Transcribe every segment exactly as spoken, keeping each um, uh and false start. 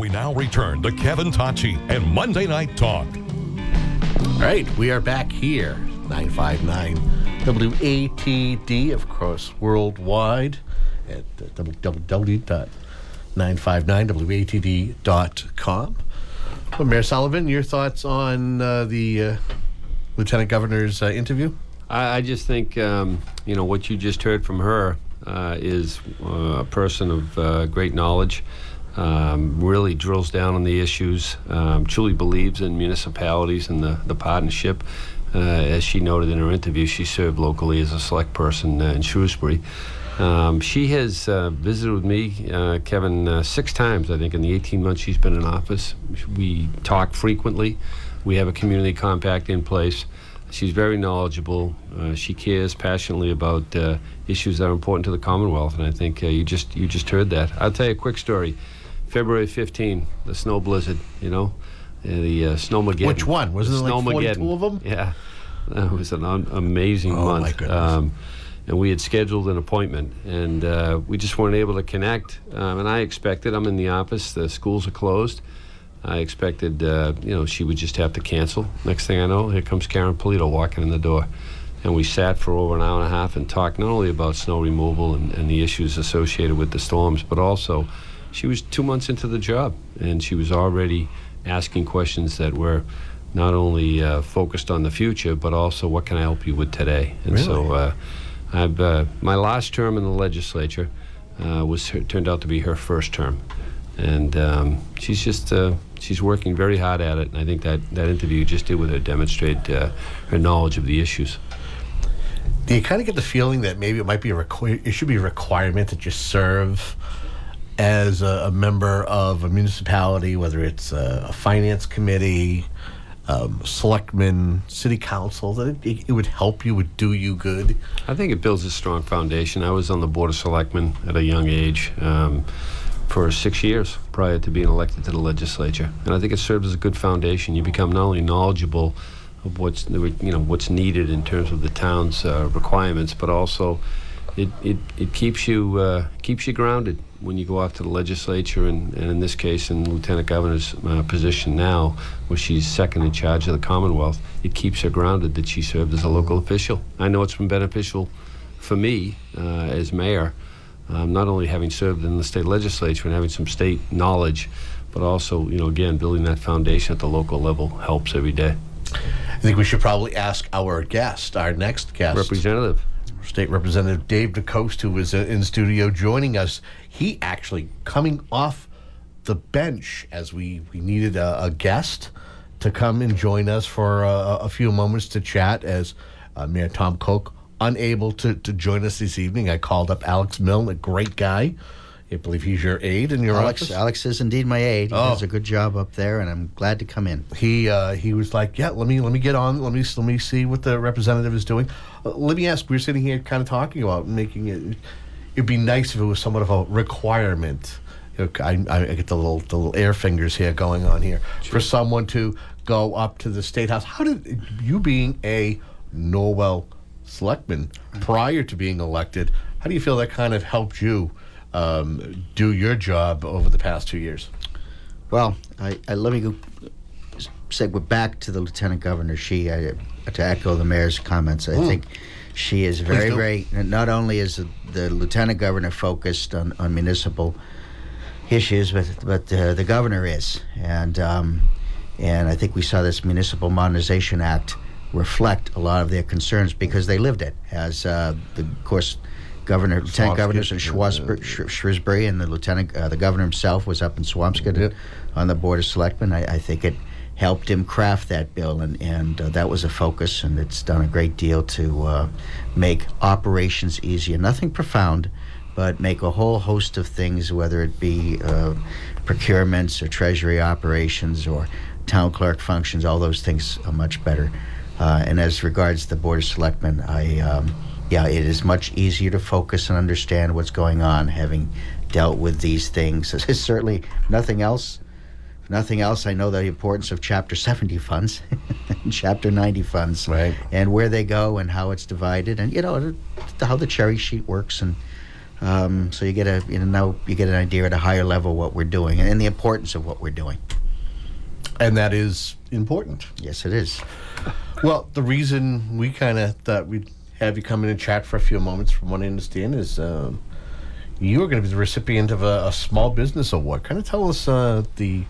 We now return to Kevin Tocci and Monday Night Talk. All right, we are back here, nine five nine W A T D, of course, worldwide at w w w dot nine five nine W A T D dot com. Well, Mayor Sullivan, your thoughts on uh, the uh, Lieutenant Governor's uh, interview? I, I just think, um, you know, what you just heard from her uh, is uh, a person of uh, great knowledge. Um, really drills down on the issues, um, truly believes in municipalities and the, the partnership. Uh, as she noted in her interview, she served locally as a select person uh, in Shrewsbury. Um, she has uh, visited with me, uh, Kevin, uh, six times, I think, in the eighteen months she's been in office. We talk frequently. We have a community compact in place. She's very knowledgeable. Uh, she cares passionately about uh, issues that are important to the Commonwealth, and I think uh, you just you just heard that. I'll tell you a quick story. February fifteenth, the snow blizzard, you know, uh, the uh, Snowmageddon. Which one? Wasn't it like forty-two of them? Yeah, that was an un- amazing oh, month. My goodness. Um, and we had scheduled an appointment, and uh, we just weren't able to connect. Um, and I expected, I'm in the office, the schools are closed. I expected, uh, you know, she would just have to cancel. Next thing I know, here comes Karen Polito walking in the door. And we sat for over an hour and a half and talked not only about snow removal and, and the issues associated with the storms, but also she was two months into the job, and she was already asking questions that were not only uh, focused on the future, but also what can I help you with today? And really? so uh, I've, uh, my last term in the legislature uh, was her, turned out to be her first term. And um, she's just, uh, she's working very hard at it, and I think that, that interview you just did with her demonstrate uh, her knowledge of the issues. Do you kind of get the feeling that maybe it might be a requ- it should be a requirement that you serve as a, a member of a municipality, whether it's a, a finance committee, um, selectmen, city council, that it, it would help you, would do you good? I think it builds a strong foundation. I was on the Board of Selectmen at a young age um, for six years prior to being elected to the legislature, and I think it serves as a good foundation. You become not only knowledgeable of what's you know what's needed in terms of the town's uh, requirements, but also it it, it keeps you uh, keeps you grounded when you go off to the legislature, and, and in this case, in Lieutenant Governor's uh, position now, where she's second in charge of the Commonwealth, it keeps her grounded that she served as a local official. I know it's been beneficial for me uh, as mayor, um, not only having served in the state legislature and having some state knowledge, but also, you know, again, building that foundation at the local level helps every day. I think we should probably ask our guest, our next guest. Representative. State Representative Dave DeCoste, who is in studio joining us. He actually coming off the bench as we, we needed a, a guest to come and join us for a, a few moments to chat as uh, Mayor Tom Koch unable to, to join us this evening. I called up Alex Milne, a great guy. I believe he's your aide in your Alex, office. Alex is indeed my aide. He Oh. does a good job up there, and I'm glad to come in. He uh, he was like, yeah, let me let me get on. Let me let me see what the representative is doing. Uh, let me ask. We're sitting here kind of talking about making it. It'd be nice if it was somewhat of a requirement. You know, I, I get the little the little air fingers here going on here Sure. for someone to go up to the State House. How did you, being a Norwell selectman prior to being elected, how do you feel that kind of helped you um, do your job over the past two years? Well, I, I let me go segue back to the Lieutenant Governor. She, I, to echo the mayor's comments, I Mm. think she is very, do. very. Not only is the, the Lieutenant Governor focused on, on municipal issues, but but uh, the governor is, and um, and I think we saw this Municipal Modernization Act reflect a lot of their concerns because they lived it. As uh, the, of course, Governor, Lieutenant Governors in Schwasbury, Sh- Shrewsbury, and the Lieutenant, uh, the Governor himself was up in Swampscott Yep. on the Board of Selectmen. I, I think it helped him craft that bill, and, and uh, that was a focus, and it's done a great deal to uh, make operations easier. Nothing profound, but make a whole host of things, whether it be uh, procurements or treasury operations or town clerk functions, all those things are much better. Uh, and as regards the Board of Selectmen, I, um, yeah, it is much easier to focus and understand what's going on, having dealt with these things. There's certainly nothing else. If nothing else, I know the importance of Chapter seventy funds and Chapter ninety funds, Right. and where they go and how it's divided, and you know how the cherry sheet works, and Um, so you get a you know now you get an idea at a higher level what we're doing and, and the importance of what we're doing. And that is important. Yes, it is. Well, the reason we kind of thought we'd have you come in and chat for a few moments, from what I understand, is um, you are going to be the recipient of a, a small business award. Kind of tell us uh, the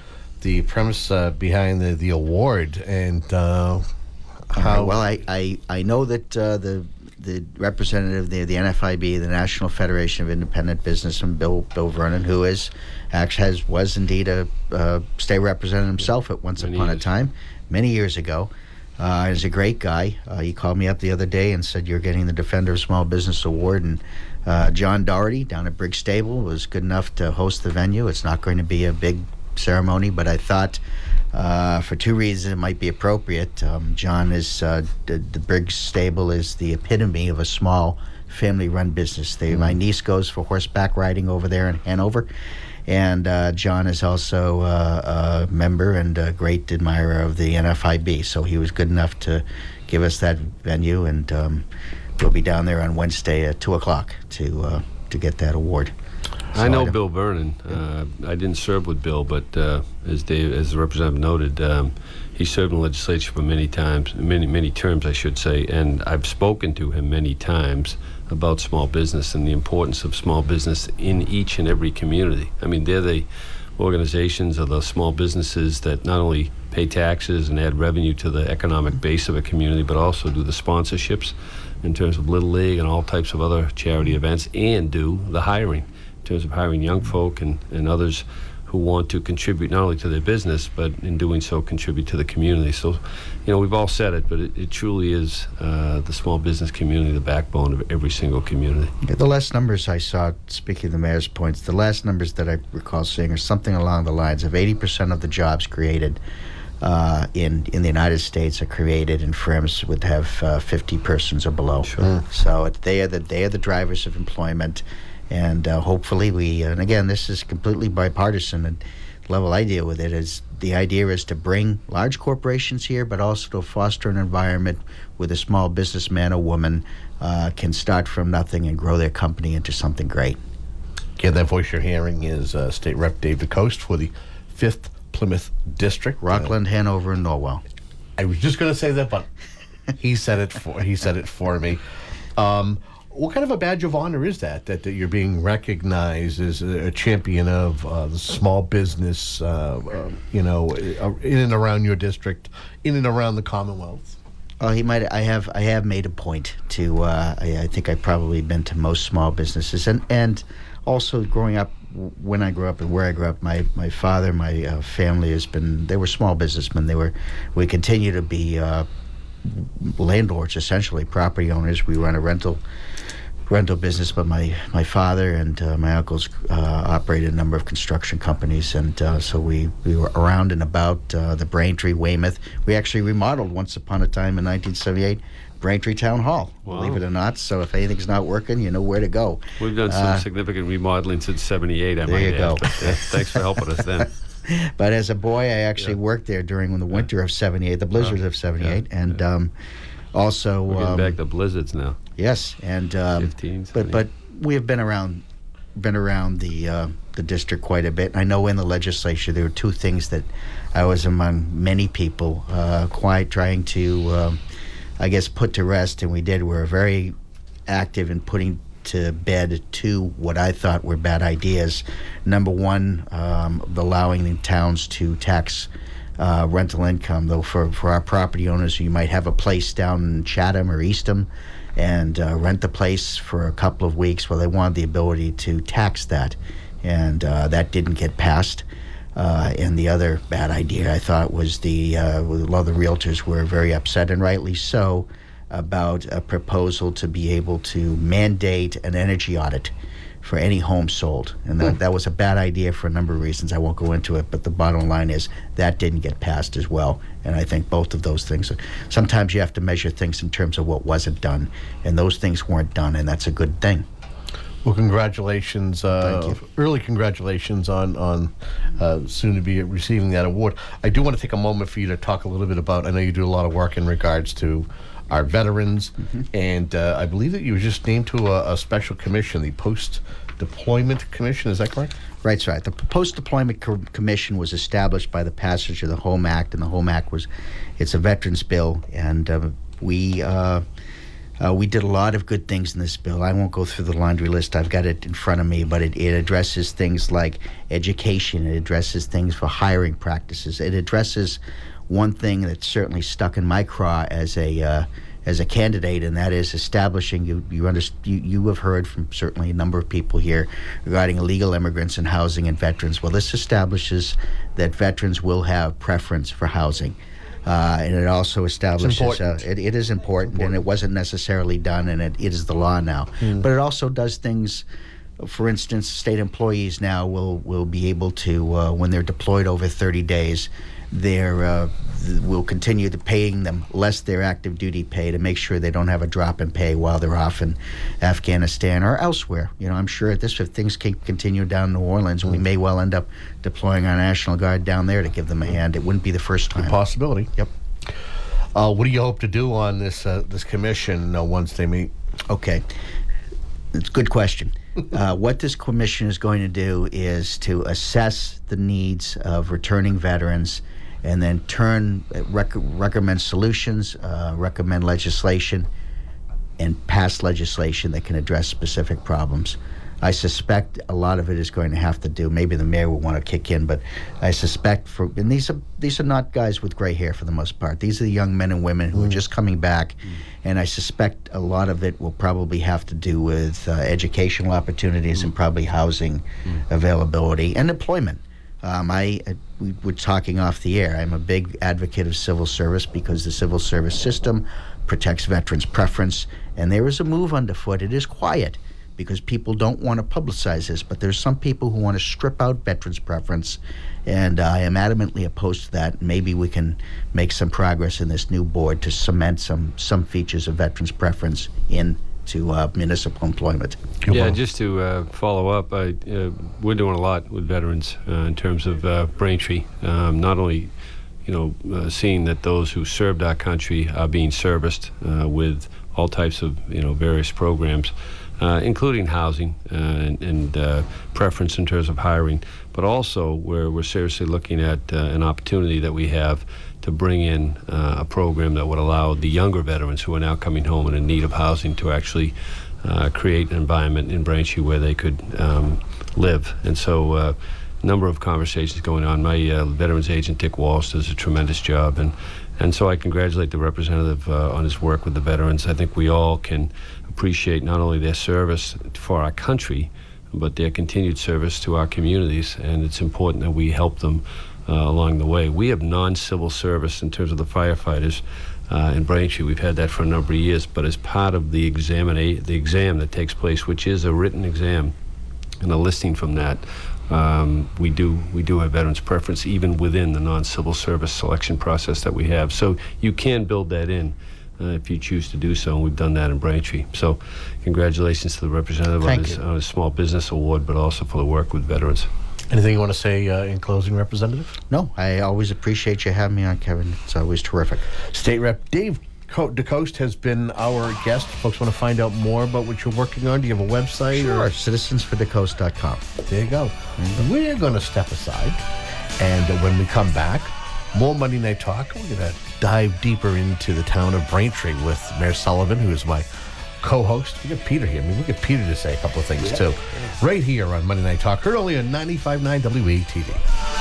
the premise uh, behind the, the award and uh, how. Well, I, I, I know that uh, the the representative, the the N F I B, the National Federation of Independent Businessmen, Bill Bill Vernon, who is actually has was indeed a uh, state representative himself at once Many upon years. a time, many years ago. Uh, he's a great guy. Uh, he called me up the other day and said, "You're getting the Defender of Small Business Award." And uh, John Doherty down at Briggs Stable was good enough to host the venue. It's not going to be a big ceremony, but I thought uh, for two reasons it might be appropriate. Um, John is uh, the, the Briggs Stable is the epitome of a small family-run business. They, my niece goes for horseback riding over there in Hanover. And uh, John is also uh, a member and a great admirer of the N F I B. So he was good enough to give us that venue, and um, we'll be down there on Wednesday at two o'clock to uh, to get that award. I So know don't- Bill Vernon. Uh, I didn't serve with Bill, but uh, as Dave, as the representative noted, um, he served in the legislature for many times, many many terms, I should say. And I've spoken to him many times about small business and the importance of small business in each and every community. I mean, they're the organizations or the small businesses that not only pay taxes and add revenue to the economic base of a community, but also do the sponsorships in terms of Little League and all types of other charity events, and do the hiring in terms of hiring young folk and, and others who want to contribute not only to their business, but in doing so contribute to the community. So, you know, we've all said it, but it, it truly is uh, the small business community, the backbone of every single community. Yeah, the last numbers I saw, speaking of the mayor's points, the last numbers that I recall seeing are something along the lines of eighty percent of the jobs created uh, in in the United States are created in firms would have uh, fifty persons or below. Sure. So it, they are the they are the drivers of employment, and uh, hopefully we. And again, this is completely bipartisan. And the level I deal with it is the idea is to bring large corporations here, but also to foster an environment where the small businessman or woman uh, can start from nothing and grow their company into something great. Again, that voice you're hearing is uh, State Rep Dave DeCoste for the fifth Plymouth District. Rockland, Hanover, and Norwell. I was just going to say that, but he said it for he said it for me. Um, what kind of a badge of honor is that? That, that you're being recognized as a, a champion of uh, the small business, uh, uh, you know, uh, in and around your district, in and around the Commonwealth. Oh, he might. I have. I have made a point to. Uh, I, I think I've probably been to most small businesses, and and also growing up, when I grew up and where I grew up, my my father, my uh, family has been. They were small businessmen. They were. We continue to be uh, landlords, essentially property owners. We run a rental rental business, but my my father and uh, my uncles uh, operated a number of construction companies, and uh, so we, we were around and about uh, the Braintree, Weymouth. We actually remodeled once upon a time in nineteen seventy-eight Braintree Town Hall, Wow. believe it or not. So if anything's not working, you know where to go. We've done some Uh, significant remodeling since seventy-eight, I there might you add. go. But, uh, thanks for helping us then. But as a boy, I actually Yeah. worked there during the winter of seventy-eight, the blizzards Oh, of seventy-eight, yeah, and yeah. Um, also We're getting um, back to blizzards now. yes, and um, fifteen, but but we have been around been around the uh, the district quite a bit. And I know in the legislature there were two things that I was among many people uh, quite trying to, um, I guess, put to rest, and we did. We were very active in putting to bed two what I thought were bad ideas. Number one, um, allowing the towns to tax uh, rental income, though for, for our property owners, you might have a place down in Chatham or Eastham and uh, rent the place for a couple of weeks. Well, they wanted the ability to tax that, and uh, that didn't get passed. Uh, and the other bad idea, I thought, was the uh, a lot of the realtors were very upset, and rightly so, about a proposal to be able to mandate an energy audit for any home sold. And that, that was a bad idea for a number of reasons. I won't go into it, but the bottom line is that didn't get passed as well. And I think both of those things, sometimes you have to measure things in terms of what wasn't done, and those things weren't done, and that's a good thing. Well, congratulations. Uh, Thank you. Early congratulations on, on uh, soon to be receiving that award. I do want to take a moment for you to talk a little bit about, I know you do a lot of work in regards to our veterans, mm-hmm. and uh, I believe that you were just named to a, a special commission, the Post-Deployment Commission, is that correct? Right, that's right. The Post-Deployment Co- Commission was established by the passage of the HOME Act, and the HOME Act was, it's a veterans bill, and uh, we... Uh, Uh, we did a lot of good things in this bill. I won't go through the laundry list. I've got it in front of me, but it, it addresses things like education. It addresses things for hiring practices. It addresses one thing that's certainly stuck in my craw as a uh, as a candidate, and that is establishing. You you, under, you you have heard from certainly a number of people here regarding illegal immigrants and housing and veterans. Well, this establishes that veterans will have preference for housing. Uh, and it also establishes uh, it, it is important, important, and it wasn't necessarily done, and it, it is the law now. Mm. But it also does things. For instance, state employees now will will be able to, uh, when they're deployed over thirty days, they're uh, will continue to paying them less their active duty pay to make sure they don't have a drop in pay while they're off in Afghanistan or elsewhere. You know, I'm sure at this, if things can continue down in New Orleans, mm. we may well end up deploying our National Guard down there to give them a hand. It wouldn't be the first time. A possibility. Yep. Uh, what do you hope to do on this uh, this commission uh, once they meet? Okay, it's a good question. uh, what this commission is going to do is to assess the needs of returning veterans, and then turn rec- recommend solutions, uh, recommend legislation, and pass legislation that can address specific problems. I suspect a lot of it is going to have to do, maybe the mayor will want to kick in, but I suspect for, and these are these are not guys with gray hair for the most part. These are the young men and women who mm. are just coming back, mm. and I suspect a lot of it will probably have to do with uh, educational opportunities mm. and probably housing mm. availability and employment. Um, I, I we were talking off the air. I'm a big advocate of civil service because the civil service system protects veterans' preference, and there is a move underfoot. It is quiet, because people don't want to publicize this, but there's some people who want to strip out veterans' preference, and uh, I am adamantly opposed to that. Maybe we can make some progress in this new board to cement some some features of veterans' preference into uh, municipal employment. Yeah, just to uh, follow up, I, uh, we're doing a lot with veterans uh, in terms of uh, Braintree, um, not only you know, uh, seeing that those who served our country are being serviced uh, with all types of you know various programs, Uh, including housing uh, and, and uh, preference in terms of hiring, but also where we're seriously looking at uh, an opportunity that we have to bring in uh, a program that would allow the younger veterans who are now coming home and in need of housing to actually uh, create an environment in Braintree where they could um, live. And so uh, a number of conversations going on. My uh, veterans agent, Dick Walsh, does a tremendous job, and And so I congratulate the representative uh, on his work with the veterans. I think we all can appreciate not only their service for our country, but their continued service to our communities, and it's important that we help them uh, along the way. We have non-civil service in terms of the firefighters uh, in Braintree. We've had that for a number of years, but as part of the examina- the exam that takes place, which is a written exam and a listing from that, Um, we do we do have veterans preference even within the non-civil service selection process that we have. So you can build that in uh, if you choose to do so, and we've done that in Braintree. So congratulations to the representative on his, on his small business award, but also for the work with veterans. Anything you want to say uh, in closing, Representative? No, I always appreciate you having me on, Kevin. It's always terrific. State Rep Dave DeCoste has been our guest. Folks want to find out more about what you're working on. Do you have a website? Sure, or? citizens for decoste dot com. There you go. Mm-hmm. We're going to step aside, and uh, when we come back, more Monday Night Talk. We're going to dive deeper into the town of Braintree with Mayor Sullivan, who is my co-host. We got Peter here. I mean, we get Peter to say a couple of things, yeah. too. Right here on Monday Night Talk, heard only on ninety-five point nine W A T D.